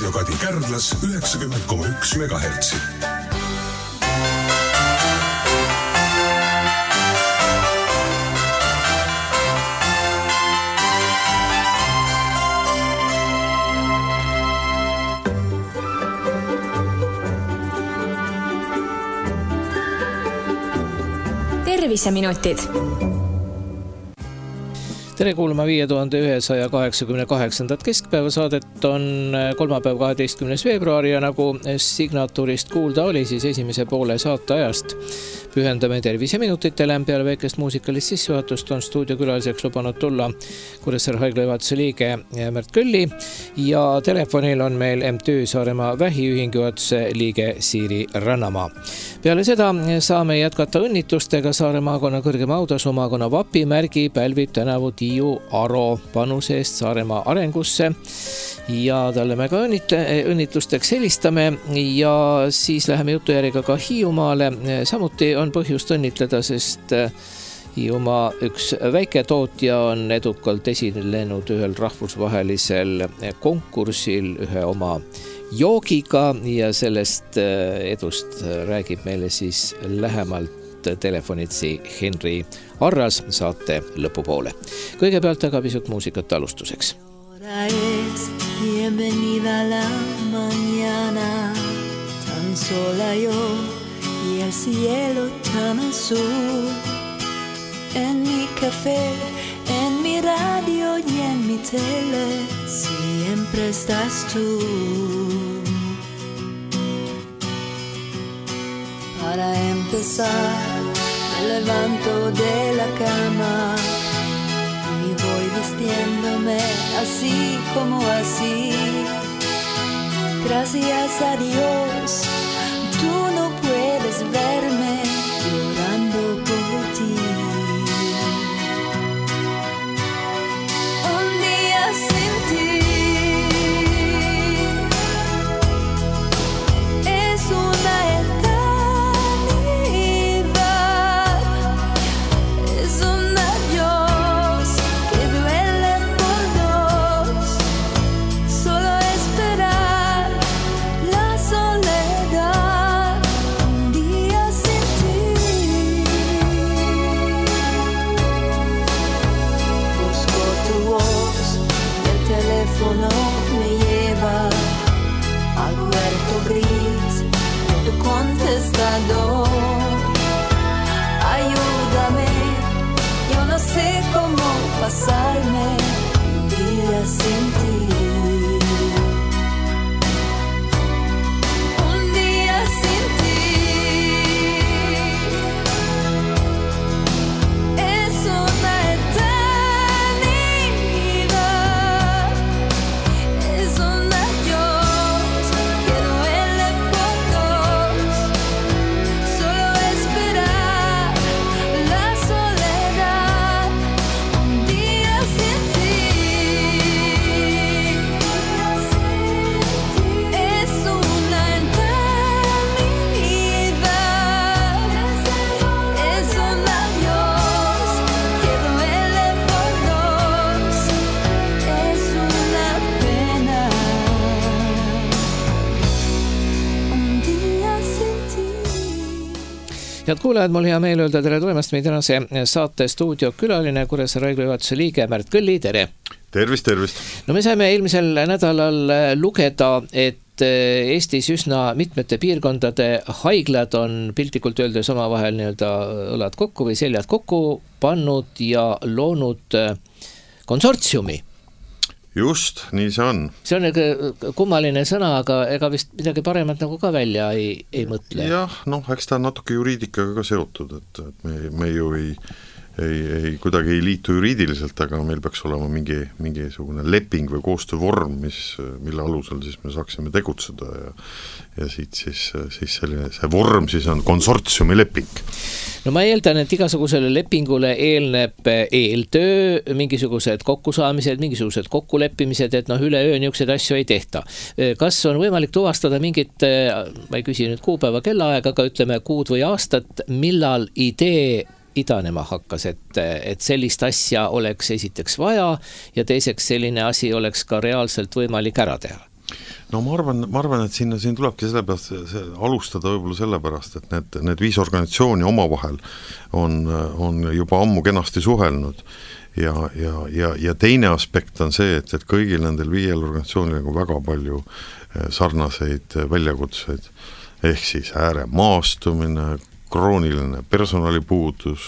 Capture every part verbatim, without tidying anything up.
Raadio Kadi Kärdlas üheksakümmend koma üks megahertsi. Terviseminutid. Tere kuulama viie tuhande ühesaja kaheksakümne kaheksandat keskpäeva saadet on kolmapäev kaheteistkümnes veebruar ja nagu signatuurist kuulda oli, siis esimese poole saateajast pühendame terviseminutitele. Peale väikest muusikalist sissejuhatust on stuudiokülaliseks lubanud tulla Kuressaare haigla juhatuse liige Märt Kölli ja telefonil on meil M T Ö Saaremaa vähiühingu juhatuse liige Siiri Rannamaa. Peale seda saame jätkata õnnitlustega Saare maakonna kõrgema autasu maakonna vapimärgi pälvib tänavu Tiiu Aro panuse eest Saaremaa arengusse ja talle me ka õnnitle, õnnitlusteks helistame ja siis läheme jutujärjega ka Hiiumaale. Samuti on põhjust õnnitleda, sest Hiiumaa üks väiketootja on edukalt esinenud ühel rahvusvahelisel konkursil ühe oma joogiga ja sellest edust räägib meile siis lähemalt telefonitsi Henri Arras saate lõpupoole. Kõigepealt aga pisut muusikat alustuseks. Ahora es bienvenida la mañana, tan sola yo y el cielo tan azul. En mi café, en mi radio y en mi tele, siempre estás tú. Para empezar, me levanto de la cama y voy vistiéndome así como así. Gracias a Dios, tú no puedes verme llorando por ti. Un día sin ti es una me lleva al huerto gris de tu contestador. Ayúdame, yo no sé cómo pasarme un día sin ti. Un día sin ti es una Head kuulajad, mul hea meel öelda tere tulemast meie tänase saate stuudio külaline Kuressaare haigla juhatuse liige Märt Kölli, tere! Tervist, tervist! No me saime eelmisel nädalal lugeda, et Eestis üsna mitmete piirkondade haiglad on piltlikult öeldes omavahel nii-öelda õlad kokku või seljad kokku pannud ja loonud konsortsiumi. Just, nii see on. See on kummaline sõna, aga ega vist midagi paremat nagu ka välja ei, ei mõtle. Jah, noh, eks ta on natuke juriidikaga ka seotud, et, et me, me ju ei, ei, ei, kuidagi ei liitu juriidiliselt, aga meil peaks olema mingi, mingisugune leping või koostöövorm, mis, mille alusel siis me saaksime tegutseda ja, ja siit siis, siis selline, see vorm siis on konsortsiumi leping. No ma eeldan, et igasugusele lepingule eelneb eeltöö, mingisugused kokkusaamised, mingisugused kokkuleppimised, et noh, üleöö niisugused asju ei tehta. Kas on võimalik tuvastada mingit, ma ei küsi nüüd kuupäeva kellaaega, aga ütleme kuud või aastat, millal idee idanema hakkas, et, et sellist asja oleks esiteks vaja ja teiseks selline asi oleks ka reaalselt võimalik ära teha? no ma arvan, ma arvan, et siin, siin tulebki sellepärast see, alustada võib-olla sellepärast, et need, need viis organisatsiooni omavahel on, on juba ammu kenasti suhelnud ja, ja, ja, ja teine aspekt on see, et, et kõigil nendel viiel organisatsioonil on väga palju sarnaseid väljakutseid, ehk siis ääremaastumine, krooniline personalipuudus,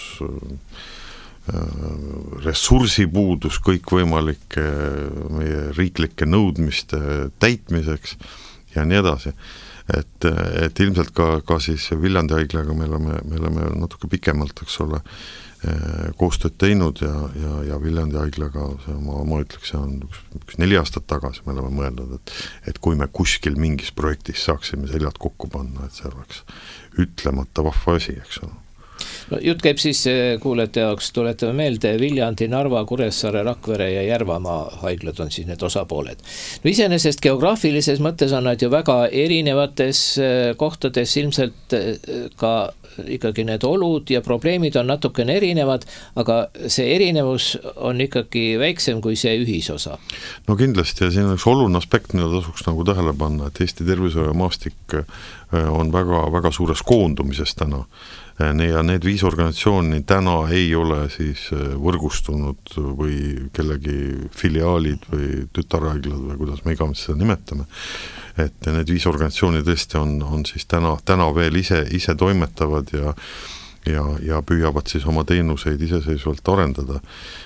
ressursipuudus kõikvõimalike meie riiklike nõudmiste täitmiseks ja nii edasi. Et, et ilmselt ka, ka siis Viljandi haiglaga me oleme, me oleme natuke pikemalt, eks ole, koostööd teinud ja, ja, ja Viljandi haiglaga, see, ma, ma ütleks, see on üks, üks neli aastat tagasi me oleme mõeldud, et, et kui me kuskil mingis projektis saaksime seljad kokku panna, et see oleks ütlemata vahva asi, eks ole. No, jutt käib siis kuulete jaoks, tuletame meelde, Viljandi, Narva, Kuressaare, Rakvere ja Järvamaa haiglad on siis need osapooled. No iseenesest geograafilises mõttes on nad ju väga erinevates kohtades, ilmselt ka ikkagi need olud ja probleemid on natukene erinevad, aga see erinevus on ikkagi väiksem kui see ühisosa. No kindlasti ja siin on üks oluline aspekt, mida tasuks nagu tähele panna, et Eesti tervishoiumaastik on väga, väga suures koondumises täna. Ja need viis organisatsiooni täna ei ole siis võrgustunud või kellegi filiaalid või tütarhaiglad või kuidas me iganes seda nimetame. Et need viis organisatsiooni tõesti on, on siis täna, täna veel ise, ise toimetavad ja, ja, ja püüavad siis oma teenuseid iseseisvalt arendada.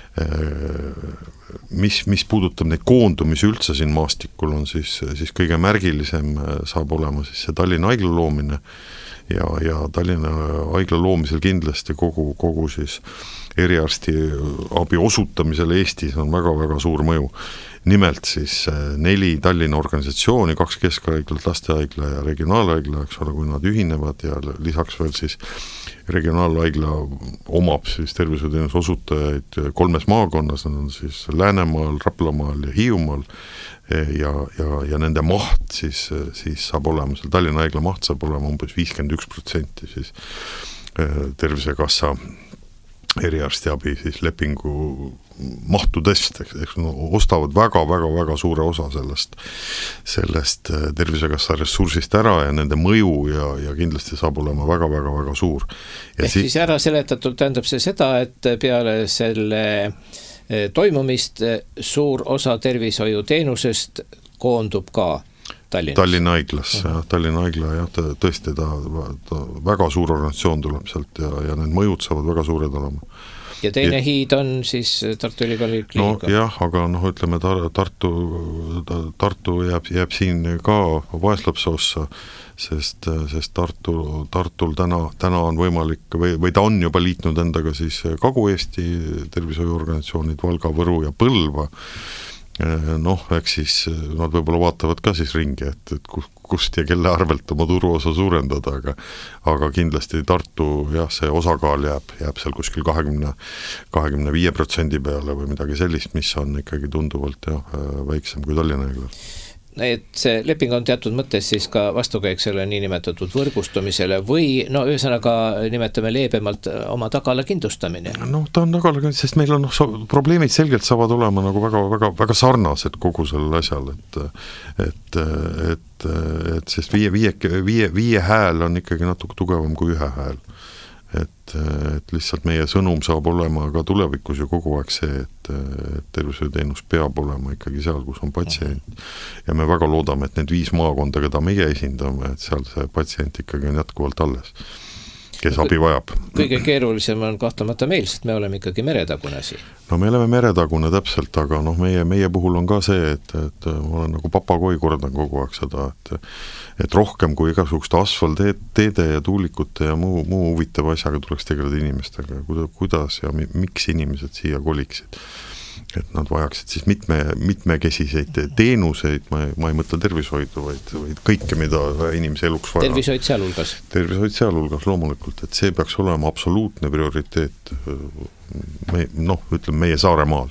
Mis, mis puudutab neid koondumisi üldse siin maastikul on siis, siis kõige märgilisem saab olema siis see Tallinna haigla loomine ja, ja Tallinna haigla loomisel kindlasti kogu, kogu siis eriarsti abi osutamisel Eestis on väga-väga suur mõju. Nimelt siis neli Tallinna organisatsiooni, kaks keskhaiglat, lastehaigla ja regionaalhaigla, eks ole, kui nad ühinevad ja lisaks veel siis regionaalhaigla omab siis tervishoiuteenuse osutajaid kolmes maakonnas, nad on siis Läänemaal, Raplamaal ja Hiiumaal ja, ja, ja nende maht siis, siis saab olema, seal Tallinna haigla maht saab olema umbes viiskümmend üks protsenti siis Tervisekassa eriarstiabi siis lepingu mahtudest, eks no, ostavad väga-väga-väga suure osa sellest, sellest Tervisekassa ressursist ära ja nende mõju ja, ja kindlasti saab olema väga-väga-väga suur. Ja ehk siis ära seletatult tähendab see seda, et peale selle toimumist suur osa tervishoiuteenusest koondub ka Tallinnas. Tallinna haiglas, uh-huh. ja, Tallinna haigla jah, tõesti ta, ta väga suur organisatsioon tuleb sealt ja, ja need mõjud saavad väga suured olema. Ja teine ja, hiid on siis Tartu Ülikooli kliinika. No jah, aga noh, ütleme tar- Tartu, Tartu jääb, jääb siin ka vaeslapse ossa, sest, sest Tartu, Tartul täna, täna on võimalik või, või ta on juba liitnud endaga siis Kagu-Eesti tervishoiuorganisatsioonid Valga, Võru ja Põlva. Noh, eks siis nad võib-olla vaatavad ka siis ringi, et, et kust ja kelle arvelt oma turuosa suurendada, aga, aga kindlasti Tartu, jah, see osakaal jääb, jääb seal kuskil kahekümne, kahekümne viie protsendi peale või midagi sellist, mis on ikkagi tunduvalt jah, väiksem kui Tallinna haigla. Et see leping on teatud mõttes siis ka vastukäik selle niinimetatud võrgustumisele või no ühesõnaga nimetame leebemalt oma tagala kindlustamine. No ta on tagala, sest meil on no, probleemid selgelt saavad olema nagu väga, väga, väga sarnased kogu sellel asjal, et, et, et, et sest viie, viie, viie, viie hääl on ikkagi natuke tugevam kui ühe hääl. Et, et lihtsalt meie sõnum saab olema ka tulevikus ju kogu aeg see, et, et tervishoiuteenus peab olema ikkagi seal, kus on patsient. Ja me väga loodame, et need viis maakonda, keda meie esindame, et seal see patsient ikkagi on jätkuvalt alles, kes abi vajab. Kõige keerulisem on kahtamata meil, sest me oleme ikkagi meretagune siin. No me oleme meretagune täpselt, aga noh, meie, meie puhul on ka see, et, et ma olen nagu papagoi kordan kogu aeg seda, et, et rohkem kui igasugust asfalteede ja tuulikute ja muu, muu huvitava asjaga tuleks tegeleda inimestega, kuidas ja miks inimesed siia koliksid. Et nad vajaksid siis mitme, mitmekesiseid teenuseid, ma ei, ma ei mõtle tervishoidu, vaid, vaid kõike, mida inimese eluks vaja. Tervishoid sealhulgas. Tervishoid sealhulgas, loomulikult, et see peaks olema absoluutne prioriteet me, noh, ütleme meie Saaremaal.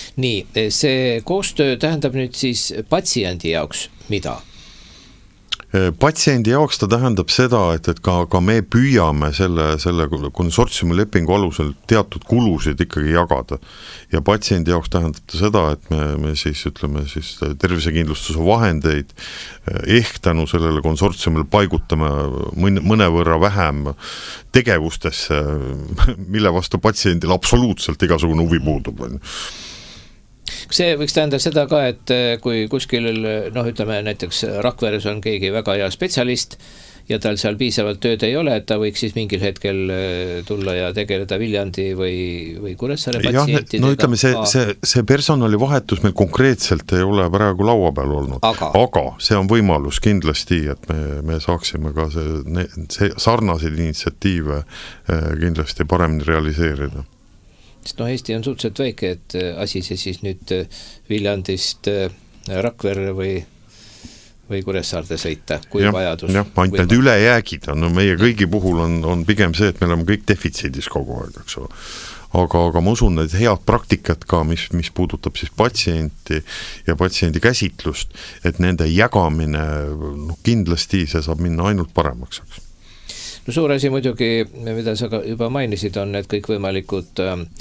Nii, see koostöö tähendab nüüd siis patsiendi jaoks mida? patsiendi jaoks ta tähendab seda, et, et ka, ka me püüame selle, selle konsortsiumi lepingu alusel teatud kulusid ikkagi jagada. Ja patsiendi jaoks tähendab ta seda, et me, me siis ütleme siis tervisekindlustuse vahendeid ehk tänu sellele konsortsiumile paigutame mõne võrra vähem tegevustesse, mille vastu patsiendil absoluutselt igasugune huvi puudub. See võiks tähendada seda ka, et kui kuskil, noh ütleme näiteks Rakveres on keegi väga hea spetsialist ja tal seal piisavalt tööd ei ole, et ta võiks siis mingil hetkel tulla ja tegeleda Viljandi või, või Kuressaare patsientidega. No ütleme, see, see, see personalivahetus meil konkreetselt ei ole praegu laua peal olnud, aga, aga see on võimalus kindlasti, et me, me saaksime ka see, see sarnaseid initsiatiive kindlasti paremini realiseerida. Sest no Eesti on suhteliselt väike, et asi see siis nüüd Viljandist Rakverre või, või Kuressaarde sõita, kui ja, vajadus. Jah, ainult need ülejäägid on, no meie kõigi puhul on, on pigem see, et me oleme kõik defitsiidis kogu aeg, eks ole. Aga, aga ma usun, et head praktikat ka, mis, mis puudutab siis patsienti ja patsiendi käsitlust, et nende jagamine, no kindlasti see saab minna ainult paremaks, eks. No suur asi muidugi, mida sa juba mainisid, on need kõikvõimalikud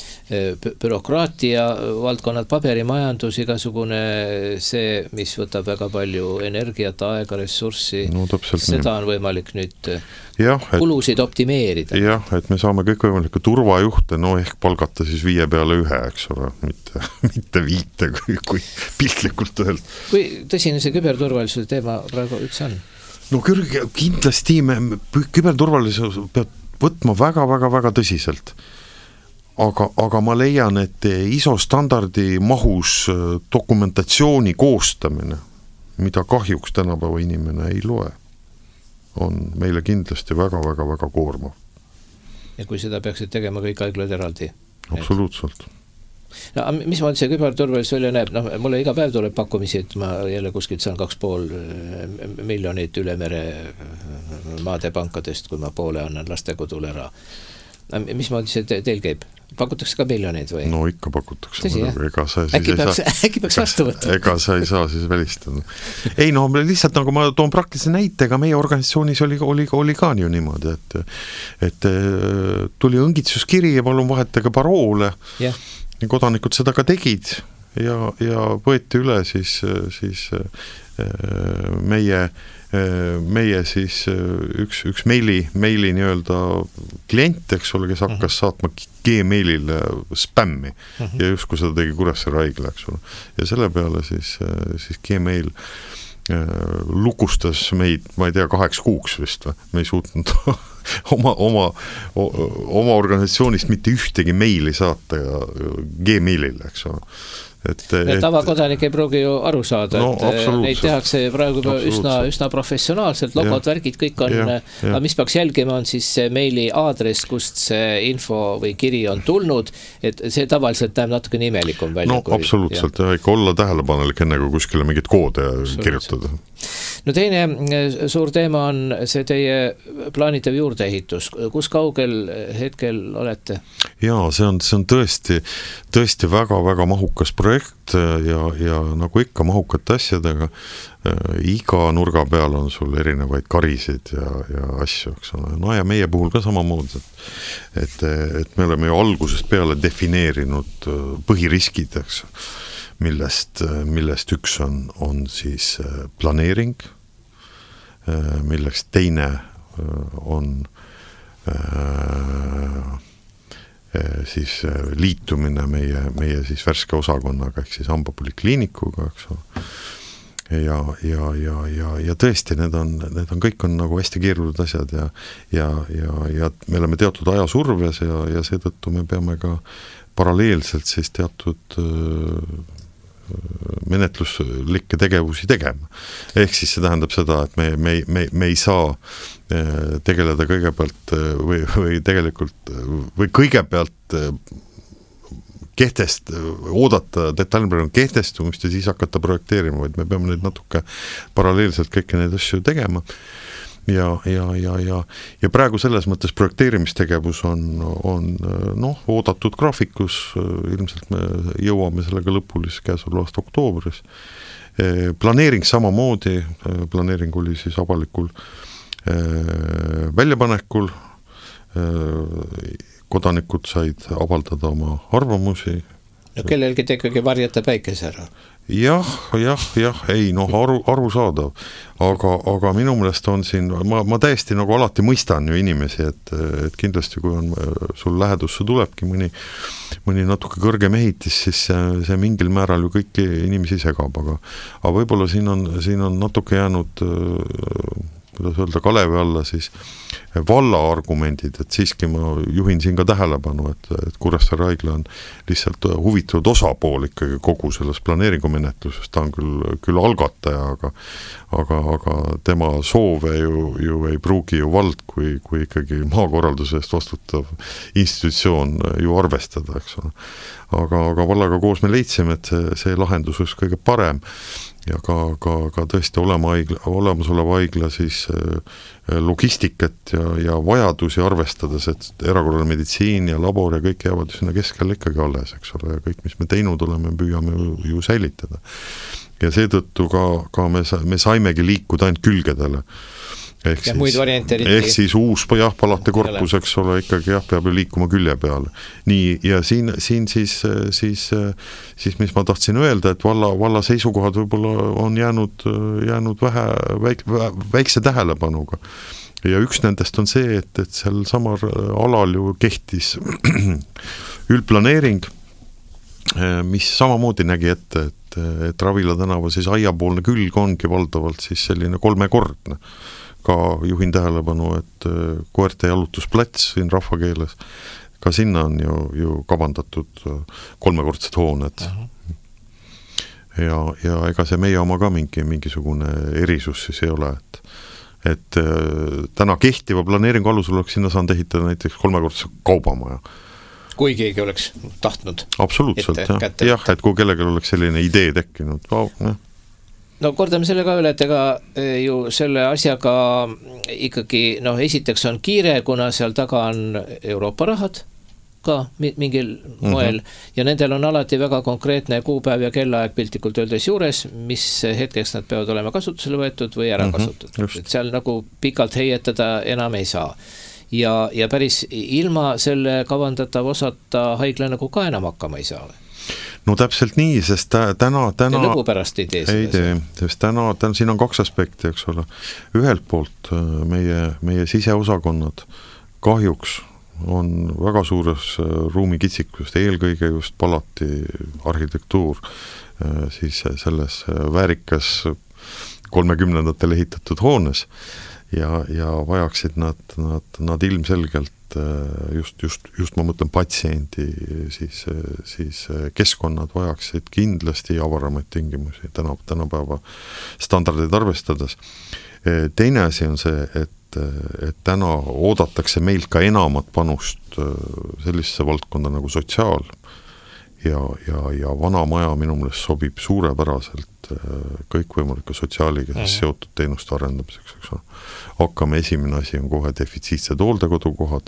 bürokraatia valdkonnad, paberimajandus, igasugune see, mis võtab väga palju energiat, aega, ressurssi, no, seda nii. On võimalik nüüd jah, et, kulusid optimeerida. Jah, et me saame kõikvõimalikke turvajuhte, no ehk palgata siis viie peale ühe, eks ole, mitte, mitte viite, kui, kui piltlikult öelda. Kui tõsine see küberturvalisuse teema praegu üldse on? No kindlasti me küberturvalisus peab võtma väga-väga-väga tõsiselt. Aga, aga ma leian, et I S O standardi mahus dokumentatsiooni koostamine, mida kahjuks tänapäeva inimene ei loe, on meile kindlasti väga-väga-väga koormav. Ja kui seda peaksid tegema kõik haiglad eraldi? Absoluutselt. No, mis ma see küberturvalisus välja näeb? No, mulle iga päev tuleb pakkumisi, et ma jälle kuskilt saan kaks pool miljonit üle mere maadepankadest, kui ma poole annan lastekodule ära. Mis ma see teil käib? Pakutakse ka miljoneid või? No ikka pakutakse. Tõsi, ega sa siis äkki, peaks, saa, äkki peaks vastu võtta? Ega sa ei saa siis välistada. Ei no lihtsalt nagu ma toon praktilise näitega, meie organisatsioonis oli, oli, oli ka ju niimoodi, et, et tuli õngitsuskiri ja palun vahetage paroole. Yeah. Kodanikud seda ka tegid ja, ja võeti üle siis, siis meie, meie siis üks, üks meili, meili nii-öelda klient, eks ole, kes hakkas saatma Gmailile spämmi uh-huh. ja just kui seda tegi Kuressaare haigla, eks ole. Ja selle peale siis, siis Gmail lukustas meid, ma ei tea, kaheks kuuks vist või, me ei suutnud oma, oma, oma organisatsioonist mitte ühtegi meili saata Gmailile, eks ole. Et, et tavakodanik ei pruugi ju aru saada, no, et neid tehakse praegu üsna, üsna professionaalselt, logod, värgid, kõik on, ja, ja. Aga mis peaks jälgima on siis see meili aadress, kust see info või kiri on tulnud, et see tavaliselt näeb natuke nimelikum välja. No kui, absoluutselt, ja. Ja ikka olla tähelepanelik enne kui kuskile mingit koode kirjutada. No teine suur teema on see teie plaanitav juurdeehitus. Kus kaugel hetkel olete? Jaa, see on, see on tõesti, tõesti väga-väga mahukas projekt ja, ja nagu ikka mahukate asjadega, iga nurga peal on sul erinevaid karisid ja, ja asju, eks ole. No ja meie puhul ka samamoodi, et, et, et me oleme ju algusest peale defineerinud põhiriskid, eks, millest, millest üks on, on siis planeering, millest teine on siis liitumine meie, meie siis värske osakonnaga, ehk siis hambapolikliinikuga, eks ole. Ja, ja, ja, ja, ja tõesti, need on, need on kõik on nagu hästi keerulised asjad ja, ja, ja, ja me oleme teatud ajasurves ja, ja seetõttu me peame ka paralleelselt siis teatud menetluslikke tegevusi tegema. Ehk siis see tähendab seda, et me, me, me, me ei saa tegeleda kõigepealt või, või tegelikult või kõigepealt kehtest, oodata detailne kehtestumist ja siis hakata projekteerima, vaid me peame neid natuke paralleelselt kõiki neid asju tegema. ja, ja, ja, ja, ja praegu selles mõttes projekteerimistegevus on, on noh, oodatud graafikus, ilmselt me jõuame sellega lõpuli käesoleva aasta oktoobris. Planeering samamoodi, planeering oli siis avalikul väljapanekul, kodanikud said avaldada oma arvamusi. No kellelgi te ikkagi varjata päikese ära? Jah, jah, jah, ei, noh, aru, aru saadav, aga, aga minu meelest on siin, ma, ma täiesti nagu alati mõistan ju inimesi, et, et kindlasti kui on, sul lähedusse tulebki mõni, mõni natuke kõrgem ehitis, siis see, see mingil määral ju kõiki inimesi segab, aga, aga võib-olla siin on, siin on natuke jäänud, kuidas öelda, kalevi alla siis valla argumendid, et siiski ma juhin siin ka tähelepanu, et, et Kuressaare haigla on lihtsalt huvitatud osapool ikkagi kogu selles planeeringumenetluses, ta on küll, küll algataja, aga, aga, aga tema soove ju, ju ei pruugi ju vald, kui, kui ikkagi maakorralduse eest vastutav institutsioon ju arvestada, eks ole. Aga, aga vallaga koos me leidsime, et see, see lahendus oleks kõige parem ja ka, ka, ka tõesti olema haigla, olemasoleva haigla siis logistikat ja, ja vajadusi arvestades, et erakorraline meditsiin ja labor ja kõik jäävad sinna keskele ikkagi alles, eks ole, ja kõik, mis me teinud oleme, püüame ju, ju säilitada. Ja seetõttu ka, ka me, me saimegi liikuda ainult külgedele. Ehk ja siis, muid variante ehk siis uus jah, palate korpus, eks ole, ikkagi jah, peab liikuma külje peale. Nii, ja siin, siin siis, siis, siis mis ma tahtsin öelda, et valla, valla seisukohad võib-olla on jäänud, jäänud vähe, väik, väikse tähelepanuga. Ja üks nendest on see, et, et seal samar alal ju kehtis üldplaneering, mis samamoodi nägi ette, et, et Ravila tänava siis aiapoolne külg ongi valdavalt siis selline kolmekordne. Ka juhin tähelepanu, et koerte jalutusplats siin rahvakeeles, ka sinna on ju, ju kavandatud kolmekordsed hooned. Uh-huh. Ja, ja ega see meie oma ka mingi, mingisugune erisus siis ei ole, et, et täna kehtiva planeeringu alusel oleks sinna saanud ehitada näiteks kolmekordse kaubamaja. Kui keegi oleks tahtnud. Absoluutselt, jah. jah, et kui kellelgi oleks selline idee tekkinud, oh, jah. No kordame selle ka üle, et ega ju selle asjaga ikkagi, noh, esiteks on kiire, kuna seal taga on Euroopa rahad ka mingil moel mm-hmm. ja nendel on alati väga konkreetne kuupäev ja kellaaeg piltlikult öeldes juures, mis hetkeks nad peavad olema kasutusele võetud või ära kasutatud. Mm-hmm, et seal nagu pikalt heietada enam ei saa. Ja, ja päris ilma selle kavandatav osata haigla nagu ka enam hakkama ei saa. No täpselt nii, sest täna... täna ja lõbu pärast ei tee ei tee, sest täna, täna, siin on kaks aspekti, eks ole. Ühelt poolt meie, meie siseosakonnad kahjuks on väga suures ruumikitsikusest, eelkõige just palati arhitektuur, siis selles väärikas kolmekümnendatel ehitatud hoones ja, ja vajaksid nad, nad, nad ilmselgelt just, just, just ma mõtlen patsiendi, siis, siis keskkonnad vajaksid kindlasti avaramaid tingimusi täna, tänapäeva standardeid arvestades. Teine asi on see, et, et täna oodatakse meilt ka enamat panust sellisesse valdkonda nagu sotsiaal ja, ja, ja vana maja minu meelest sobib suurepäraselt kõikvõimalike sotsiaaliga siis seotud teenuste arendamiseks, eks ole. Hakkame esimene asi on kohe defitsiitsed hooldekodukohad.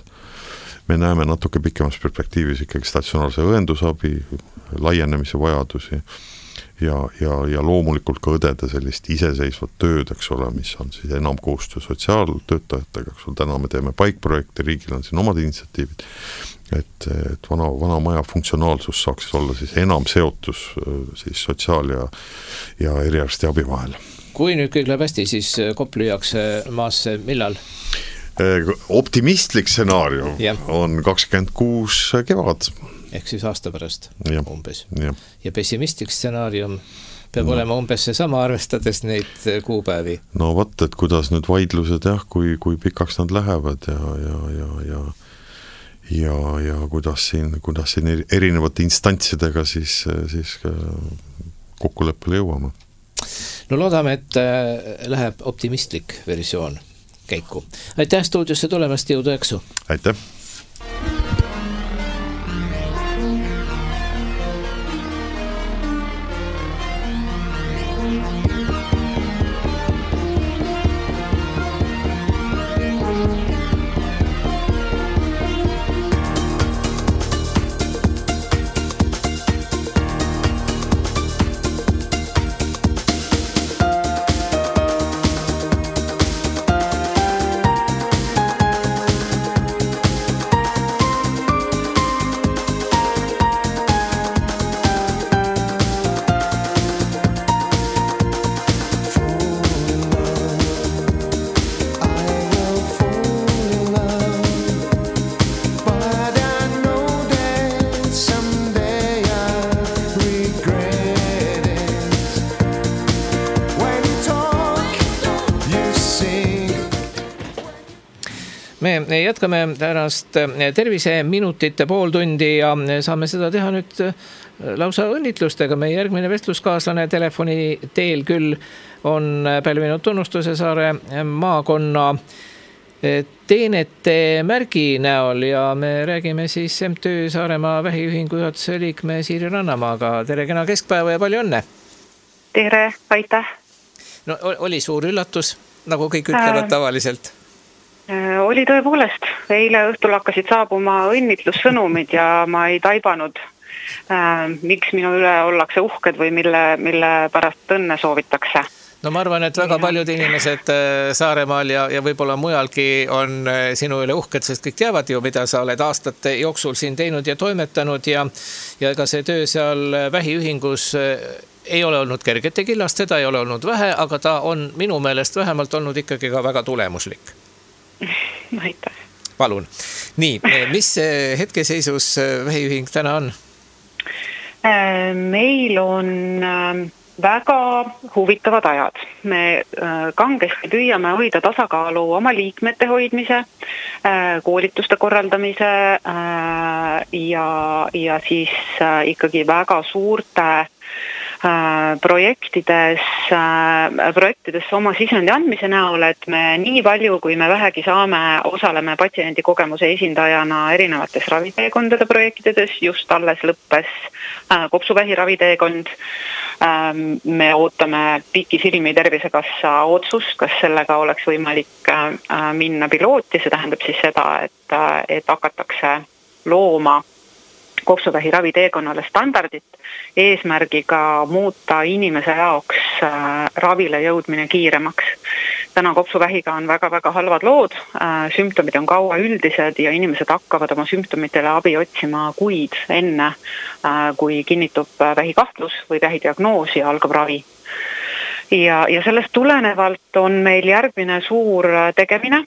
Me näeme natuke pikemas perspektiivis ikkagi statsionaarse õendusabi, laienemise vajadusi ja, ja, ja loomulikult ka õdede sellist iseseisvat tööd, eks ole, mis on siis enam koostöö sotsiaaltöötajatega, eks ole, täna me teeme paikprojekti, riigil on siin omad initsiatiivid, et, et vana, vana maja funktsionaalsus saaks olla siis enam seotus siis sotsiaal- ja, ja eriarsti abi vahel. Kui nüüd kõik läheb hästi, siis kopp lüüakse maasse millal? Optimistlik stsenaarium ja. On kakskümmend kuus kevad. Ehk siis aasta pärast ja. Umbes. Ja, ja pessimistlik stsenaarium peab no. olema umbes see sama, arvestades neid kuupäevi. No vaat, et kuidas nüüd vaidlused, jah, kui, kui pikaks nad lähevad ja, ja, ja, ja ja, ja kuidas siin, kuidas siin erinevate instantsidega siis, siis kokkuleppele jõuame. No loodame, et läheb optimistlik versioon käiku. Aitäh stuudiosse tulemast, jõudu eksu! Aitäh! me jätkame tänast terviseminutite pool tundi ja saame seda teha nüüd lausa õnnitlustega. Meie järgmine vestluskaaslane telefoni teel küll on pälvinud tunnustuse Saare maakonna teenete märgi näol ja me räägime siis M T Ö Saaremaa vähiühingu juhatuse liikme Siiri Rannamaaga. Tere, kena keskpäeva ja palju õnne! Tere, aitäh! No oli suur üllatus, nagu kõik ütlevad tavaliselt? Oli tõepoolest. Eile õhtul hakkasid saabuma õnnitlussõnumid ja ma ei taibanud, äh, miks minu üle ollakse uhked või mille, mille pärast õnne soovitakse. No ma arvan, et väga paljud inimesed Saaremaal ja, ja võib-olla mujalgi on sinu üle uhked, sest kõik teavad ju, mida sa oled aastate jooksul siin teinud ja toimetanud ja, ja ega see töö seal vähiühingus ei ole olnud kergete killast, seda ei ole olnud vähe, aga ta on minu meelest vähemalt olnud ikkagi ka väga tulemuslik. Aitäh. Palun. Nii, mis hetkeseisus vähiühing täna on? Meil on väga huvitavad ajad. Me kangesti püüame hoida tasakaalu oma liikmete hoidmise, koolituste korraldamise ja, ja siis ikkagi väga suurte projektides, projektides oma sisendi andmise näol, et me nii palju, kui me vähegi saame, osaleme patsiendi kogemuse esindajana erinevates raviteekondade projektides, just alles lõppes kopsuvähi raviteekond. Me ootame pikisilmi Tervisekassa otsust, kas sellega oleks võimalik minna pilooti, see tähendab siis seda, et, et hakatakse looma kopsuvähi raviteekonnale standardit eesmärgiga muuta inimese jaoks ravile jõudmine kiiremaks. Täna kopsuvähiga on väga-väga halvad lood, sümptomid on kaua üldised ja inimesed hakkavad oma sümptomitele abi otsima kuid enne, kui kinnitub vähikahtlus või vähidiagnoos ja algab ravi. Ja, ja sellest tulenevalt on meil järgmine suur tegemine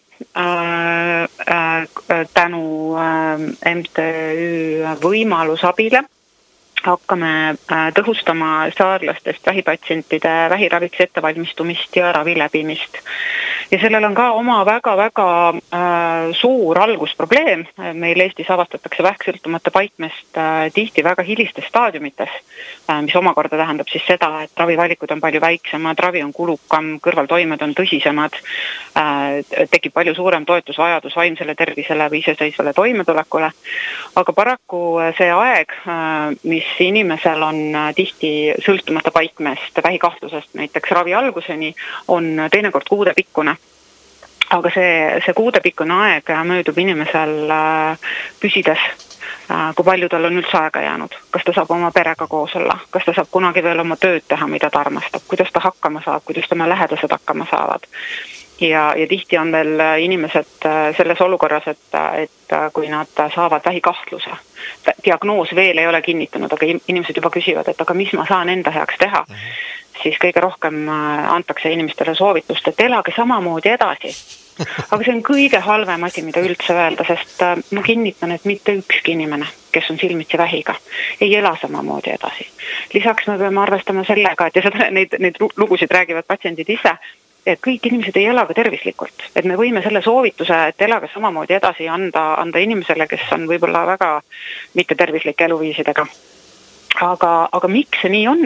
äh, äh, tänu äh, M T Ö võimalusabile. Hakkame tõhustama saarlastest vähipatsientide vähiraviks ettevalmistumist ja ravi läbimist. Ja sellel on ka oma väga-väga äh, suur algusprobleem. Meil Eestis avastatakse vähksõltumata paikmest äh, tihti väga hilistes staadiumites, äh, mis omakorda tähendab siis seda, et ravivalikud on palju väiksemad, ravi on kulukam, kõrvaltoimed on tõsisemad, äh, tekib palju suurem toetusvajadus vaimsele tervisele või iseseisvale toimetulekule. Aga paraku see aeg, äh, mis inimesel on tihti sõltumata paikmest vähikahtlusest näiteks ravi alguseni, on teinekord kuude pikkune. Aga see, see kuude pikkune aeg möödub inimesel püsides, kui palju tal on üldse aega jäänud. Kas ta saab oma perega koos olla, kas ta saab kunagi veel oma tööd teha, mida ta armastab, kuidas ta hakkama saab, kuidas tema lähedased hakkama saavad. Ja, ja tihti on veel inimesed selles olukorras, et, et kui nad saavad vähikahtluse, diagnoos veel ei ole kinnitunud, aga inimesed juba küsivad, et aga mis ma saan enda heaks teha, siis kõige rohkem antakse inimestele soovitust, et elage samamoodi edasi. Aga see on kõige halvem asi, mida üldse öelda, sest ma kinnitan, et mitte ükski inimene, kes on silmitsi vähiga, ei ela samamoodi edasi. Lisaks me peame arvestama sellega, et ja seda, neid, neid lugusid räägivad patsiendid ise, et kõik inimesed ei ela ka tervislikult, et me võime selle soovituse, et elaga samamoodi edasi anda, anda inimesele, kes on võib-olla väga mitte tervislike eluviisidega. Aga, aga miks see nii on,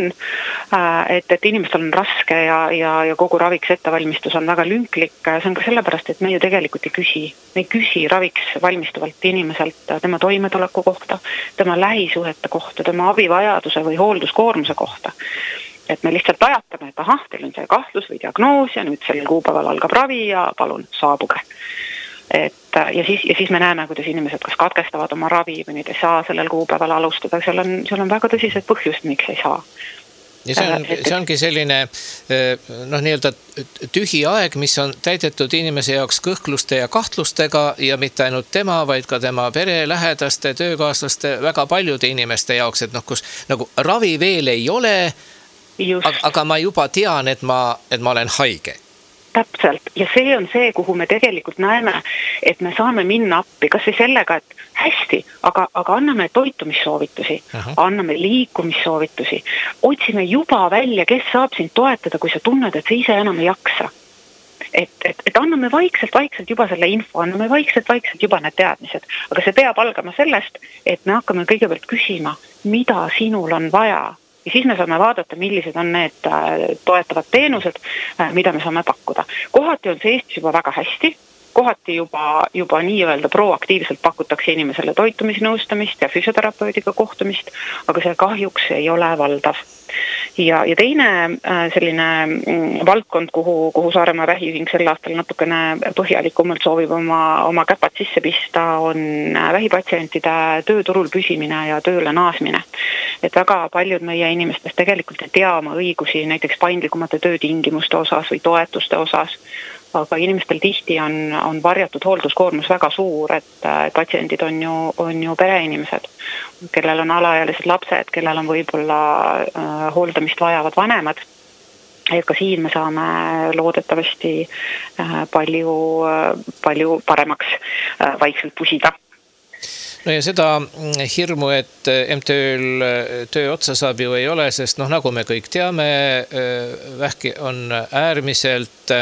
et, et inimestel on raske ja, ja, ja kogu raviks ettevalmistus on väga lünklik, see on ka sellepärast, et me ju tegelikult ei küsi. Me ei küsi raviks valmistuvalt inimeselt tema toimetuleku kohta, tema lähisuhete kohta, tema abivajaduse või hoolduskoormuse kohta. Et me lihtsalt ajatame, et ahah, teil on see kahtlus või diagnoos ja nüüd sellel kuupäeval algab ravi ja palun saabuge. Et, ja, siis, ja siis me näeme, kuidas inimesed kas katkestavad oma ravi või nüüd ei saa sellel kuupäeval alustada. Seal on, seal on väga tõsised põhjused, miks ei saa. Ja see, on, see ongi selline noh, nii-öelda tühi aeg, mis on täidetud inimese jaoks kõhkluste ja kahtlustega ja mitte ainult tema, vaid ka tema pere, lähedaste, töökaaslaste, väga paljude inimeste jaoks, et noh, kus nagu ravi veel ei ole, Aga, aga ma juba tean, et ma, et ma olen haige. Täpselt. Ja see on see, kuhu me tegelikult näeme, et me saame minna appi. Kas või sellega, et hästi, aga, aga anname toitumissoovitusi, Aha. anname liikumissoovitusi. Otsime juba välja, kes saab sind toetada, kui sa tunned, et sa ise enam ei jaksa. et, et, et anname vaikselt, vaikselt juba selle info, anname vaikselt, vaikselt juba need teadmised, aga see peab algama sellest, et me hakkame kõigepealt küsima, mida sinul on vaja. Ja siis me saame vaadata, millised on need toetavad teenused, mida me saame pakkuda. Kohati on see Eestis juba väga hästi, kohati juba, juba nii-öelda proaktiivselt pakutakse inimesele toitumisnõustamist ja füsioterapeudiga kohtumist, aga see kahjuks ei ole valdav. Ja, ja teine selline valdkond, kuhu, kuhu Saaremaa vähiühing sel aastal natukene põhjalikumalt soovib oma, oma käpad sisse pista, on vähipatsientide tööturul püsimine ja tööle naasmine. Et väga paljud meie inimestest tegelikult ei tea oma õigusi näiteks paindlikumate töötingimuste osas või toetuste osas, aga inimestel tihti on, on varjatud hoolduskoormus väga suur, et patsiendid on ju, on ju pereinimesed, kellel on alaealised lapsed, kellel on võib-olla äh, hooldamist vajavad vanemad. Et ka siin me saame loodetavasti äh, palju, äh, palju paremaks äh, vaikselt pusida. No ja seda hirmu, et M T Öl töö otsa saab ju ei ole, sest noh, nagu me kõik teame, vähki on äärmiselt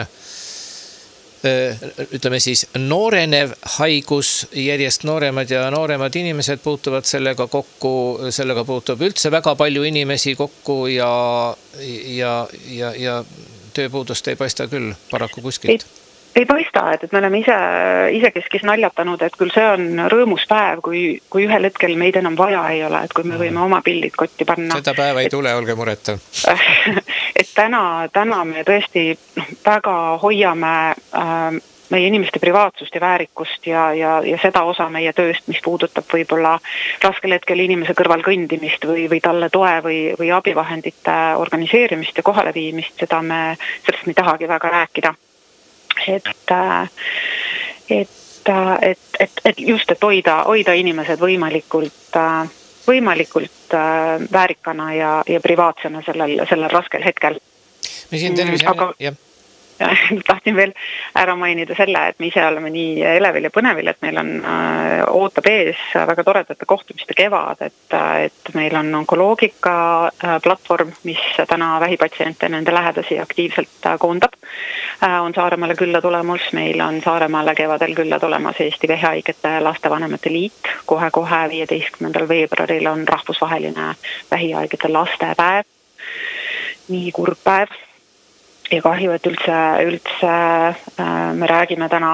ütleme siis noorenev haigus, järjest nooremad ja nooremad inimesed puutuvad sellega kokku, sellega puutub üldse väga palju inimesi kokku ja, ja, ja, ja tööpuudust ei paista küll paraku kuskilt. Ei paista, et, et me oleme ise, ise keskis naljatanud, et küll see on rõõmus päev, kui, kui ühel hetkel meid enam vaja ei ole, et kui me võime oma pildid kotti panna. Seda päeva ei tule, olge mureta. Et täna, täna me tõesti väga hoiame äh, meie inimeste privaatsust ja väärikust ja, ja, ja seda osa meie tööst, mis puudutab võib-olla raskel hetkel inimese kõrval kõndimist või, või talle toe või, või abivahendite organiseerimist ja kohaleviimist, seda me, sellest me ei tahagi väga rääkida. Et, et, et, et, et just, et hoida, hoida inimesed võimalikult, võimalikult väärikana ja, ja privaatsena sellel, sellel raskel hetkel. Me siin tervise... Aga... Ja. Tahtsin veel ära mainida selle, et me ise oleme nii elevil ja põnevil, et meil on äh, ootab ees väga toredate kohtumiste kevad, et, et meil on onkoloogika äh, platvorm, mis täna vähipatsiente nende lähedasi aktiivselt äh, koondab. Äh, on Saaremaale külla tulemus, meil on Saaremaale kevadel külla tulemas Eesti Vähihaigete lastevanemate liit, kohe-kohe viieteistkümnendal veebruaril on rahvusvaheline vähihaigete lastepäev, nii kurb päev. Ja kahju, et üldse, üldse äh, me räägime täna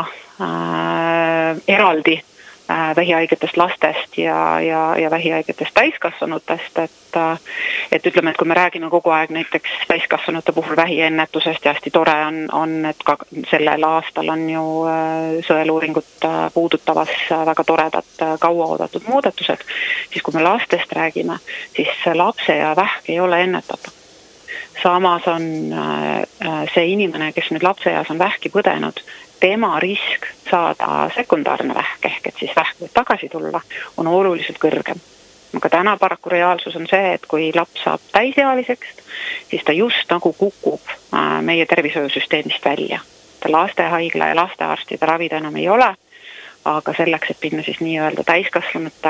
äh, eraldi äh, vähihaigetest lastest ja, ja, ja vähihaigetest täiskasvanutest, et, äh, et ütleme, et kui me räägime kogu aeg näiteks täiskasvanute puhul vähiennetusest ja hästi tore on, on et ka sellel aastal on ju äh, sõeluuringut äh, puudutavas äh, väga toredad äh, kauaoodatud muudatused, siis kui me lastest räägime, siis lapse ja vähk ei ole ennetatud. Samas on see inimene, kes nüüd lapseeas on vähki põdenud, tema risk saada sekundaarne vähk, ehk et siis vähk võib tagasi tulla, on oluliselt kõrgem. Aga täna paraku reaalsus on see, et kui laps saab täisealiseks, siis ta just nagu kukub meie tervishoiusüsteemist välja. Ta lastehaigla ja lastearstide ravid enam ei ole, aga selleks, et pinna siis nii-öelda täiskasvanute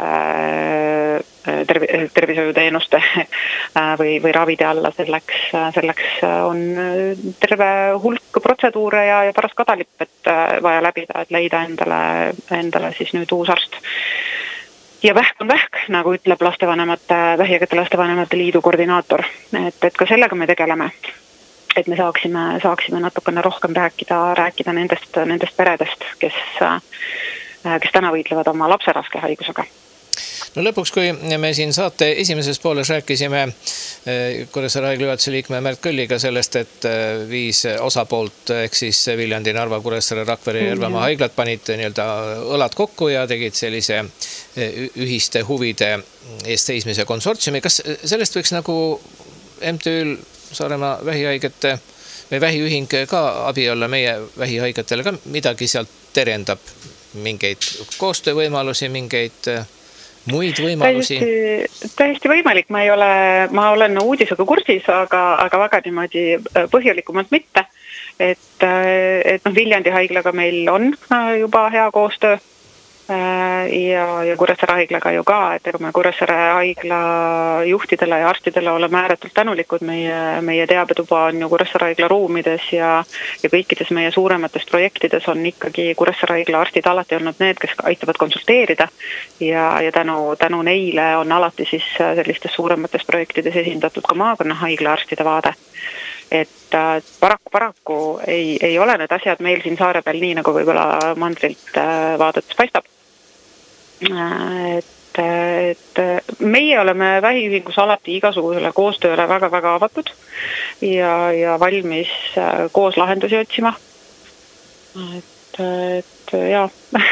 tervi, tervishoiuteenuste või, või ravide alla, selleks, selleks on terve hulk protseduure ja, ja paras kadalippet vaja läbida, et leida endale, endale siis nüüd uus arst. Ja vähk on vähk, nagu ütleb lastevanemate, vähihaigete lastevanemate liidu koordinaator, et, et ka sellega me tegeleme. Et me saaksime, saaksime natukene rohkem rääkida, rääkida nendest, nendest peredest, kes, kes täna võitlevad oma lapse raske haigusega. No lõpuks, kui me siin saate esimeses pooles rääkisime Kuressaare haigla juhatuse liikme Märt Kõlliga sellest, et viis osapoolt ehk siis Viljandi, Narva, Kuressaare, Rakvere ja Järvamaa haiglad panid nii-öelda õlad kokku ja tegid sellise ühiste huvide eest seismise konsortsiumi. Kas sellest võiks nagu M T Öl Saaremaa vähihaigete või vähiühing ka abi olla meie vähihaigetele, ka midagi sealt terendab, mingeid koostöövõimalusi, mingeid muid võimalusi? Täiesti, täiesti võimalik, ma ei ole, ma olen uudisega kursis, aga, aga väga niimoodi põhjalikumalt mitte, et, et noh, Viljandi haiglaga meil on juba hea koostöö ja, ja Kuressaare haiglaga ju ka, et ega me Kuressaare haigla juhtidele ja arstidele oleme ääretult tänulikud. Meie, meie teabetuba on ju Kuressaare haigla ruumides ja, ja kõikides meie suuremates projektides on ikkagi Kuressaare haigla arstid alati olnud need, kes aitavad konsulteerida ja, ja tänu, tänu neile on alati siis sellistes suuremates projektides esindatud ka maakonna haigla arstide vaade. Et paraku, paraku ei, ei ole need asjad meil siin saare peal nii, nagu võib-olla mandrilt vaadates paistab. Et, et meie oleme vähiühingus alati igasugusele koostööle väga-väga avatud ja, ja valmis koos lahendusi otsima. Et, et jaa.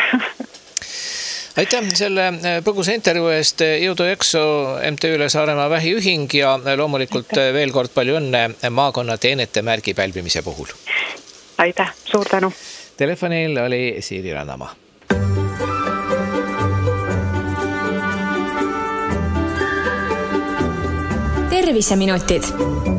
Aitäh selle põgusa intervjuu eest, jõudu jaksu M T Üle Saaremaa vähiühing ja loomulikult veel kord palju õnne maakonna teenete märgi pälvimise puhul. Aitäh, suur tänu. Telefonil oli Siiri Rannamaa. Terviseminutid.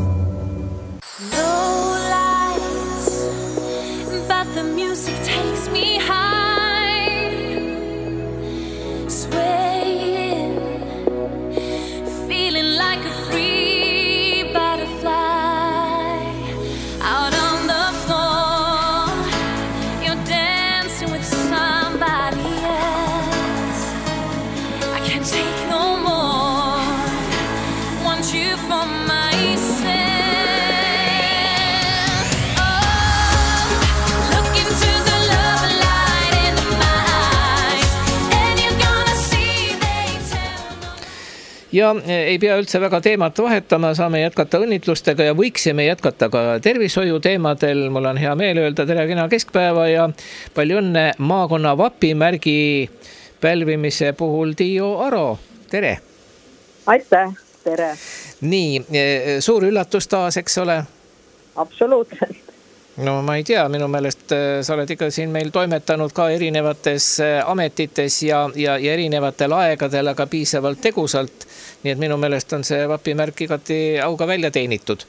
Ja ei pea üldse väga teemat vahetama, saame jätkata õnnitlustega ja võiksime jätkata ka tervishoiu teemadel. Mul on hea meel öelda tere kena keskpäeva ja palju õnne maakonna vapimärgi pälvimise puhul Tiio Aro. Tere! Aitäh, tere! Nii, suur üllatus taas, eks ole? Absoluutselt. No ma ei tea, minu meelest sa oled ikka siin meil toimetanud ka erinevates ametites ja, ja, ja erinevatel aegadel, aga piisavalt tegusalt. Nii et minu meelest on see vapimärk igati auga välja teenitud.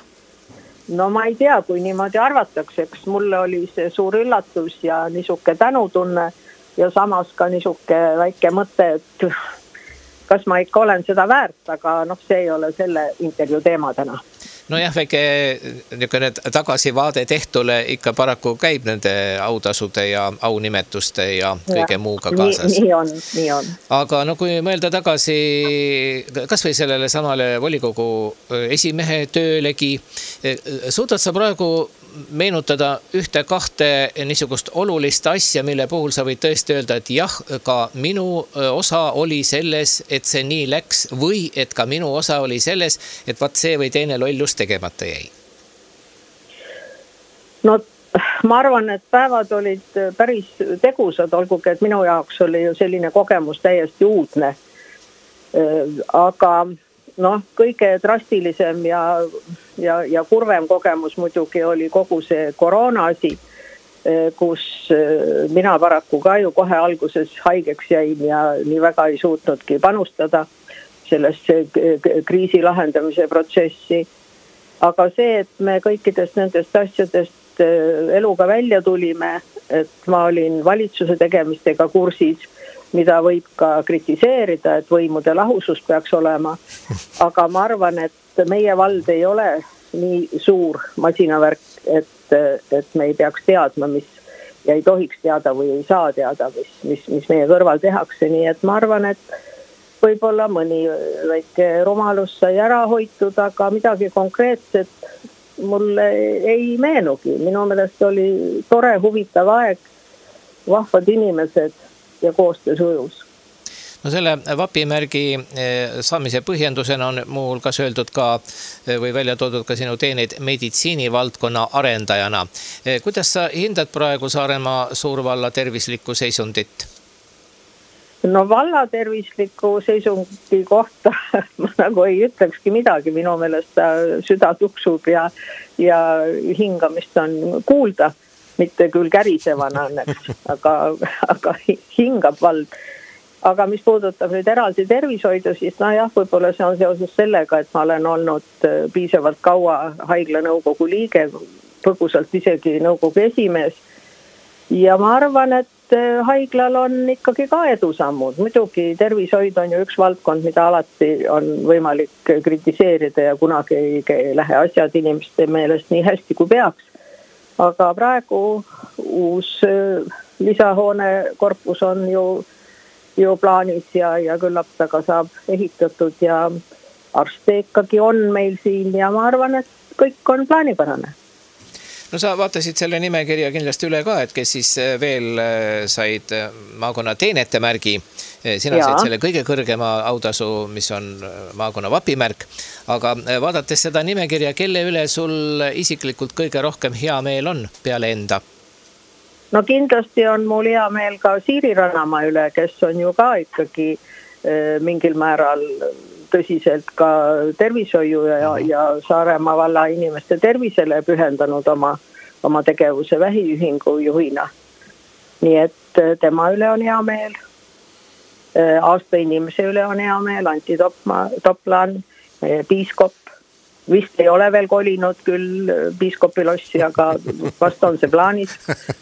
No ma ei tea, kui niimoodi arvatakse, eks mulle oli see suur üllatus ja niisuke tänutunne ja samas ka niisuke väike mõte, et kas ma ikka olen seda väärt, aga noh, see ei ole selle intervjuu teema täna. No jah, väike tagasivaade tehtule ikka paraku käib nende autasude ja aunimetuste ja kõige ja, muuga kaasas. Nii, nii on, nii on. Aga no kui mõelda tagasi kas või sellele samale volikogu esimehe töölegi, suudad sa praegu meenutada ühte kahte niisugust olulist asja, mille puhul sa võid tõesti öelda, et jah, ka minu osa oli selles, et see nii läks või et ka minu osa oli selles, et vaat see või teine lollus tegemata jäi? No ma arvan, et päevad olid päris tegusad, olgugi, et minu jaoks oli ju selline kogemus täiesti uudne. Aga noh, kõige drastilisem ja, ja, ja kurvem kogemus muidugi oli kogu see koroona asi, kus mina paraku ka ju kohe alguses haigeks jäin ja nii väga ei suutnudki panustada sellesse kriisi lahendamise protsessi. Aga see, et me kõikidest nendest asjadest eluga välja tulime, et ma olin valitsuse tegemistega kursis, mida võib ka kritiseerida, et võimude lahusus peaks olema. Aga ma arvan, et meie vald ei ole nii suur masinavärk, et, et me ei peaks teadma, mis ja ei tohiks teada või ei saa teada, mis, mis, mis meie kõrval tehakse. Nii et ma arvan, et võib-olla mõni väike rumalus sai ära hoitud, aga midagi konkreetset mulle ei meenugi. Minu meelest oli tore, huvitav aeg, vahvad inimesed ja koostöös ujus. No selle vapimärgi saamise põhjendusena on muuhulgas öeldud ka või välja toodud ka sinu teeneid meditsiinivaldkonna arendajana. Kuidas sa hindad praegu Saaremaa suurvalla tervislikku seisundit? No valla tervisliku seisundi kohta ma nagu ei ütlekski midagi. Minu meelest süda tuksub ja, ja hingamist on kuulda. Mitte küll kärisevana õnneks, aga, aga hingab vald. Aga mis puudutab nüüd eraldi tervishoidu, siis no jah, võib-olla see on seoses sellega, et ma olen olnud piisavalt kaua haigla nõukogu liige, põgusalt isegi nõukogu esimees. Ja ma arvan, et haiglal on ikkagi ka edusammud. Muidugi tervishoid on ju üks valdkond, mida alati on võimalik kritiseerida ja kunagi ei lähe asjad inimeste meelest nii hästi kui peaks. Aga praegu uus lisahoone korpus on ju, ju plaanis ja, ja küllap taga saab ehitatud ja arste ikkagi on meil siin ja ma arvan, et kõik on plaanipärane. No sa vaatasid selle nimekirja kindlasti üle ka, et kes siis veel said maakonna teenetemärgi. Sina ja. said selle kõige kõrgema autasu, mis on maakonna vapimärk. Aga vaadates seda nimekirja, kelle üle sul isiklikult kõige rohkem hea meel on peale enda? No kindlasti on mul hea meel ka Siiri Rannamaa üle, kes on ju ka ikkagi mingil määral tõsiselt ka tervishoiu ja, ja Saaremaa valla inimeste tervisele pühendanud oma, oma tegevuse vähiühingu juhina. Nii et tema üle on hea meel. Aasta inimese üle on hea meel, Antti Topma, Toplan, piiskop. Vist ei ole veel kolinud küll piiskopilossi, aga vast on see plaanis.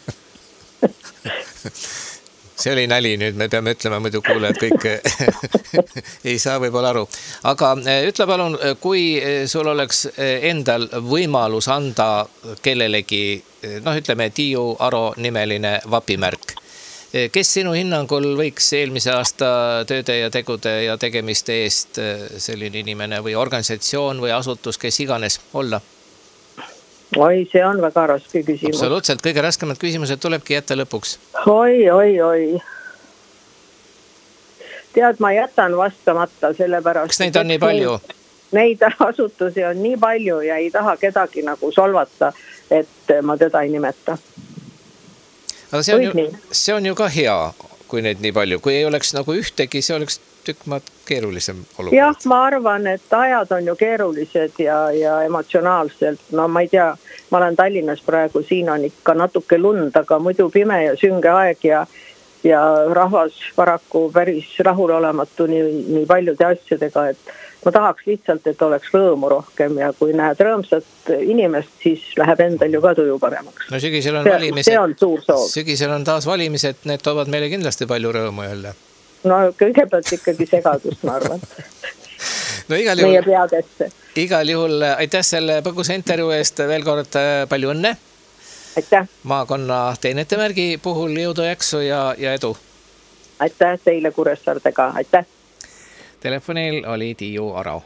See oli nali nüüd, me peame ütlema muidu kuulajad kõik ei saa võib-olla aru. Aga ütle palun, kui sul oleks endal võimalus anda kellelegi, noh ütleme Tiiu Aro nimeline vapimärk, kes sinu hinnangul võiks eelmise aasta tööde ja tegude ja tegemiste eest selline inimene või organisatsioon või asutus, kes iganes olla? Oi, see on väga raske küsimus. Absoluutselt, kõige raskemad küsimused tulebki jätta lõpuks. Oi, oi, oi. Tead, ma jätan vastamata sellepärast. Kas neid on nii palju? Neid asutusi on nii palju ja ei taha kedagi nagu solvata, et ma teda ei nimeta. Aga see on, ju, see on ju ka hea, kui neid nii palju. Kui ei oleks nagu ühtegi, see oleks tükk maad keerulisem olukord. Jah, ma arvan, et ajad on ju keerulised ja, ja emotsionaalselt. No ma ei tea, ma olen Tallinnas praegu, siin on ikka natuke lund, aga muidu pime ja sünge aeg ja, ja rahvas paraku päris rahulolematu nii, nii paljude asjadega, et ma tahaks lihtsalt, et oleks rõõmu rohkem ja kui näed rõõmsat inimest, siis läheb endal ju ka tuju paremaks. No sügisel on see, valimised. See on suur soov. Sügisel on taas valimised, need toovad meile kindlasti palju rõõmu jälle. No kõigepealt ikkagi segadust, ma arvan. No igal juhul, meie peadesse. Igal juhul aitäh selle põgusa intervjuu eest, veel kord palju õnne. Aitäh. Maakonna teenetemärgi puhul jõudu jaksu ja, ja edu. Aitäh teile Kuressaardega, aitäh. Telefonil oli Tiiu Aro.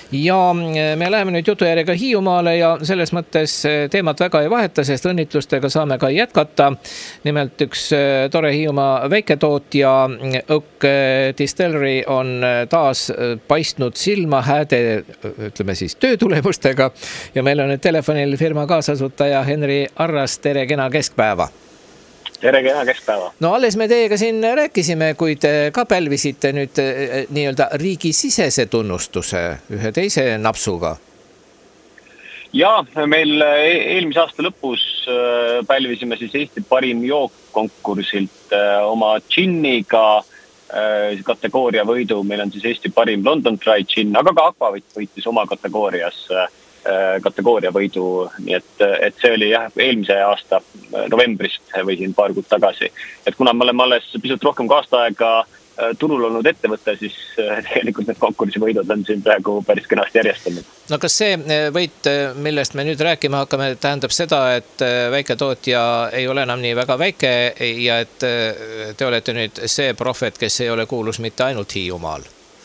ja me läheme nüüd jutu järjega Hiiumaale ja selles mõttes teemat väga ei vaheta, sest õnnitlustega saame ka jätkata. Nimelt üks tore Hiiumaa väiketootja Oak Distillery on taas paistnud silma hääde, ütleme siis töötulemustega ja meil on nüüd telefonil firma kaasasutaja Henri Arras, tere kena keskpäeva. Tere kena keskpäeva. No alles me teiega siin rääkisime, kui te ka pälvisite nüüd nii-öelda riigisisese tunnustuse ühe teise napsuga. Ja, meil eelmise aasta lõpus pälvisime siis Eesti parim jook konkursilt oma džinniga kategooria võidu. Meil on siis Eesti parim London Dry Gin, aga ka Aquavit võitis oma kategoorias kategooria võidu, nii et, et see oli jah, eelmise aasta novembrist või siin paar kuud tagasi. Et kuna me oleme alles pisut rohkem ka aasta aega turul olnud ettevõte, siis tegelikult need konkursi võidud on siin praegu päris kenasti järjestanud. No kas see võit, millest me nüüd rääkima hakkame, tähendab seda, et väiketootja ei ole enam nii väga väike ja et te olete nüüd see profet, kes ei ole kuulus mitte ainult Hiiumaal?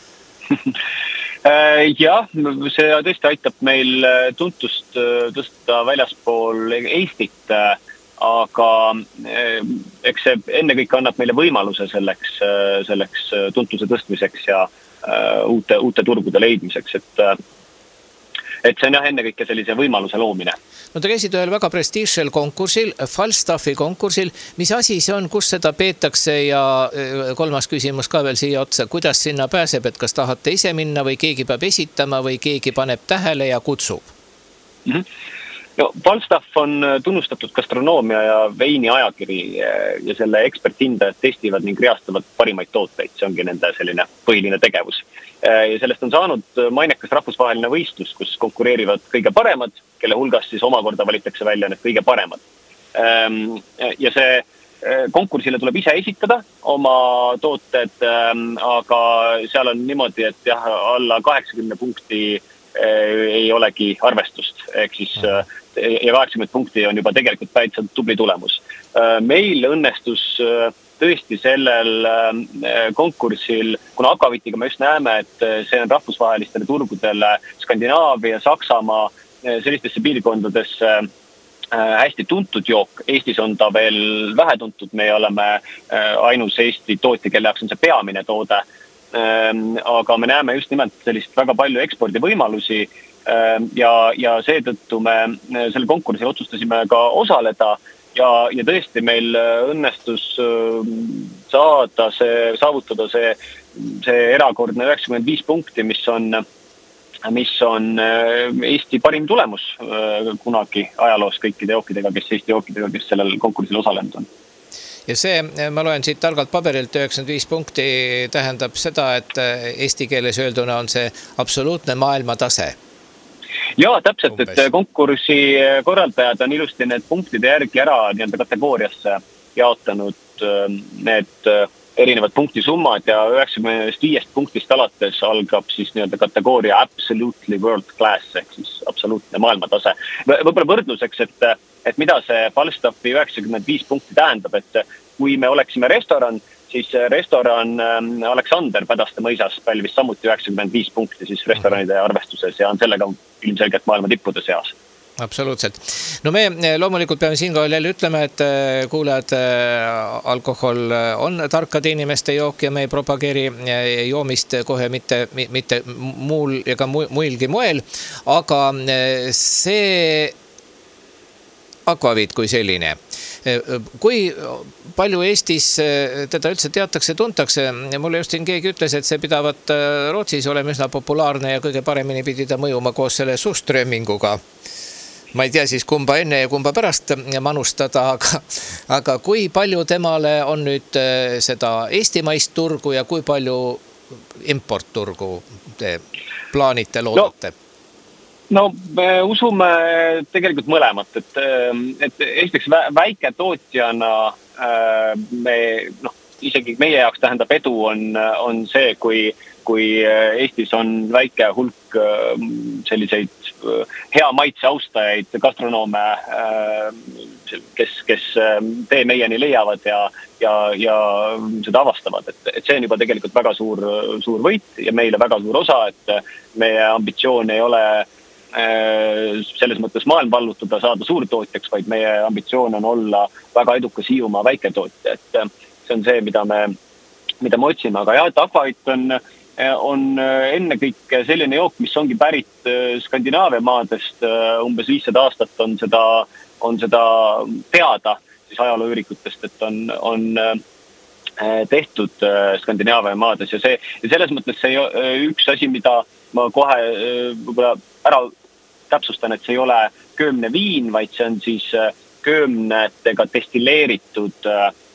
Jah, see tõesti aitab meil tuntust tõsta väljaspool Eestit, aga eks see enne kõik annab meile võimaluse selleks, selleks tuntuse tõstmiseks ja uute, uute turgude leidmiseks, et et see on jah enne kõike sellise võimaluse loomine. No te käisid ühel väga prestiižsel konkursil, Falstaffi konkursil. Mis asi see on, kus seda peetakse ja kolmas küsimus ka veel siia otsa. Kuidas sinna pääseb, et kas tahate ise minna või keegi peab esitama või keegi paneb tähele ja kutsub? Mm-hmm. No, Falstaff on tunnustatud gastronoomia ja veini ajakiri ja selle eksperthindajad testivad ning reastavad parimaid tooteid. See ongi nende selline põhiline tegevus. Ja sellest on saanud mainekas rahvusvaheline võistlus, kus konkureerivad kõige paremad, kelle hulgas siis omakorda valitakse välja need kõige paremad. Ja see konkursile tuleb ise esitada oma tooted, aga seal on niimoodi, et jah, alla kaheksakümne punkti ei olegi arvestust, ehk siis ja kaheksakümmend punkti on juba tegelikult päitselt tubli tulemus. Meil õnnestus tõesti sellel konkursil, kuna Aquavitiga me just näeme, et see on rahvusvahelistele turgudele Skandinaavia, Saksamaa, sellistesse piirkondadesse hästi tuntud jook. Eestis on ta veel vähe tuntud, me oleme ainus Eesti tootja, kelle jaoks on see peamine toode, aga me näeme just nimelt sellist väga palju ekspordivõimalusi ja, ja seetõttu me selle konkursi otsustasime ka osaleda. Ja, ja tõesti meil õnnestus saada see, saavutada see, see erakordne üheksakümmend viis punkti, mis on, mis on Eesti parim tulemus kunagi ajaloos kõikide jookidega, kes Eesti jookidega, kes sellel konkursil osalenud on. Ja see, ma loen siit targalt paberilt, üheksakümmend viis punkti tähendab seda, et eesti keeles öelduna on see absoluutne maailmatase. Jaa, täpselt, et konkursi korraldajad on ilusti need punktide järgi ära nii- öelda kategooriasse jaotanud need erinevad punktisummad ja üheksakümmend viis punktist alates algab siis nii-öelda kategooria absolutely world class, ehk siis absoluutne maailmatase. Võib-olla võrdluseks, et, et mida see Falstaffi üheksakümmend viis punkti tähendab, et kui me oleksime restoran, siis restoran Aleksander Pädaste mõisas pälvis samuti üheksakümmend viis punkti siis restoranide arvestuses ja on sellega ilmselgelt maailma tippude seas. Absoluutselt. No me loomulikult peame siinkohal jälle ütlema, et kuulajad, alkohol on tarkade inimeste jook ja me ei propageeri joomist kohe mitte, mitte muul ega muilgi moel, aga see Aquavit kui selline. Kui palju Eestis teda üldse teatakse, tuntakse, mulle just siin keegi ütles, et see pidavat Rootsis olema üsna populaarne ja kõige paremini pidi ta mõjuma koos selle suströmminguga. Ma ei tea siis kumba enne ja kumba pärast manustada, aga, aga kui palju temale on nüüd seda eestimaist turgu ja kui palju importturgu te plaanite, loodate? No. No me usume tegelikult mõlemat, et, et esiteks väike tootjana me, noh, isegi meie jaoks tähendab edu on, on see, kui, kui Eestis on väike hulk selliseid hea maitse austajaid, gastronoome, kes, kes tee meieni leiavad ja, ja, ja seda avastavad, et, et see on juba tegelikult väga suur, suur võit ja meile väga suur osa, et meie ambitsioon ei ole selles mõttes maailm vallutada, saada suurtootjaks, vaid meie ambitsioon on olla väga edukas Hiiumaa väiketootja, et see on see, mida me, mida me otsime, aga jah, et Aquavit on, on enne kõik selline jook, mis ongi pärit Skandinaavia maadest, umbes viissada aastat on seda, on seda teada siis ajalooüürikutest, et on, on tehtud Skandinaavia maades ja see, ja selles mõttes see üks asi, mida ma kohe võib-olla ära täpsustan, et see ei ole köömne viin, vaid see on siis köömnetega destilleeritud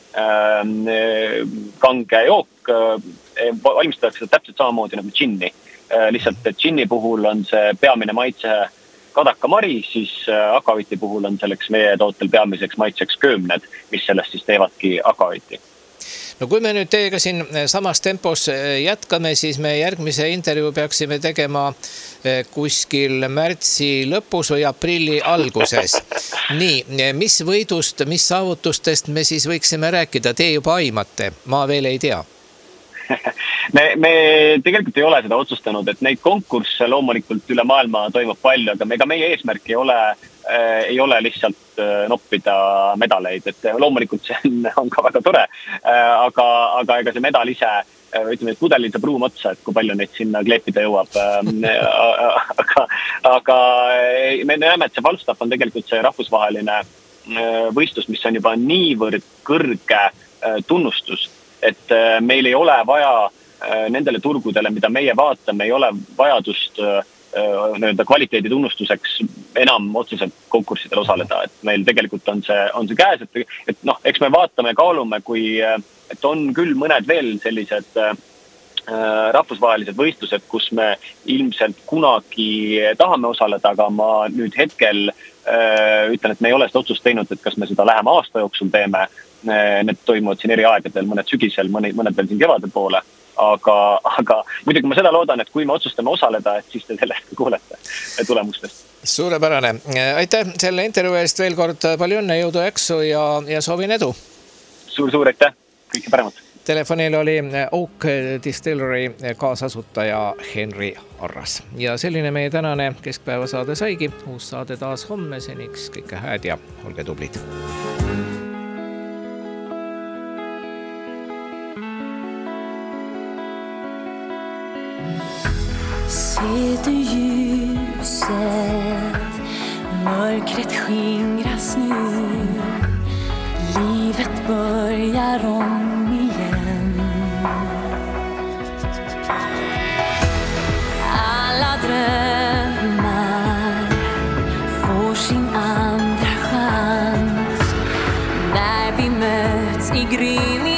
kange jook. Valmistatakse seda täpselt samamoodi nagu džinni. Lihtsalt džinni puhul on see peamine maitse kadakamari, siis Aquaviti puhul on selleks meie tootel peamiseks maitseks köömned, mis sellest siis teevadki Aquaviti. No kui me nüüd teiega siin samas tempos jätkame, siis me järgmise intervjuu peaksime tegema kuskil märtsi lõpus või aprilli alguses. Nii, mis võidust, mis saavutustest me siis võiksime rääkida? Te juba aimate, ma veel ei tea. Me, me tegelikult ei ole seda otsustanud, et neid konkursse loomulikult üle maailma toimub palju, aga ega meie eesmärk ei ole, äh, ei ole lihtsalt äh, noppida medaleid, et loomulikult see on, on ka väga tore, äh, aga, aga ega see medal ise, äh, ütleme, et pudelil saab ruum otsa, et kui palju neid sinna kleepida jõuab, äh, aga, aga me näeme, et see Falstaff on tegelikult see rahvusvaheline äh, võistlus, mis on juba niivõrd kõrge äh, tunnustus, et meil ei ole vaja nendele turgudele, mida meie vaatame, ei ole vajadust nii-öelda kvaliteedi tunnustuseks enam otseselt konkurssidel osaleda, et meil tegelikult on see, on see käes, et, et noh, eks me vaatame, kaalume, kui et on küll mõned veel sellised rahvusvahelised võistlused, kus me ilmselt kunagi tahame osaleda, aga ma nüüd hetkel ütlen, et me ei ole seda otsust teinud, et kas me seda lähema aasta jooksul teeme. Need toimuvad siin eri aegadel, mõned sügisel, mõned, mõned veel siin kevade poole, aga, aga muidugi ma seda loodan, et kui me otsustame osaleda, et siis te sellest kuulete tulemustest. Suurepärane. Aitäh selle intervjuu eest veel kord, palju õnne, jõudu jaksu ja, ja soovin edu. Suur-suur aitäh, kõike paremat. Telefonil oli Oak Distillery kaasasutaja Henri Arras. Ja selline meie tänane keskpäeva saade saigi. Uus saade taas homme, seniks kõike hääd ja olge tublid. Ser du ljuset, mörkret skingras nu, livet börjar om igen. Alla drömmar får sin andra chans när vi möts i gryningen.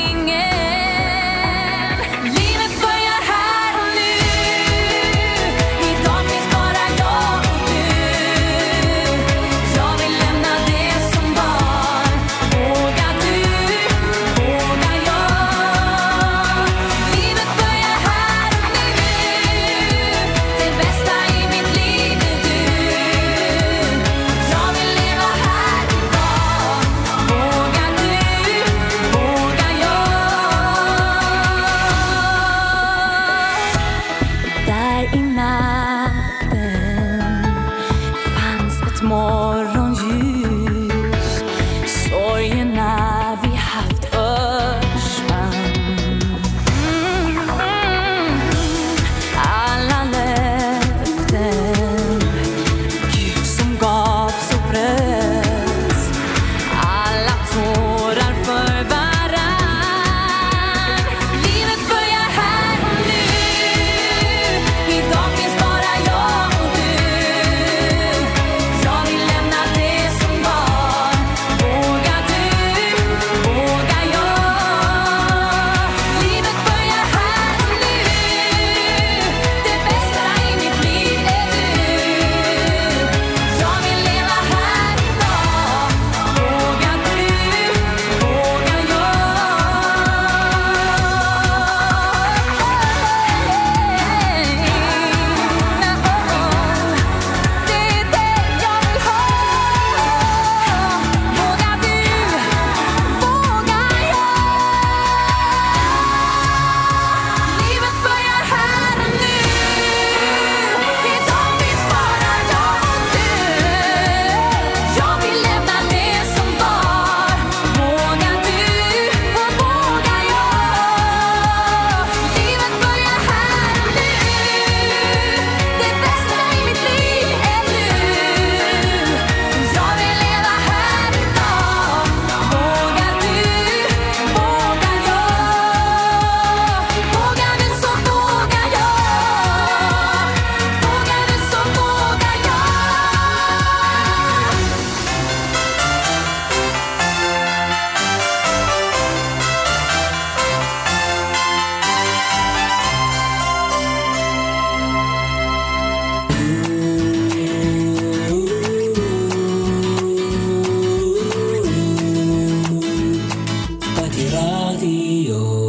raadio.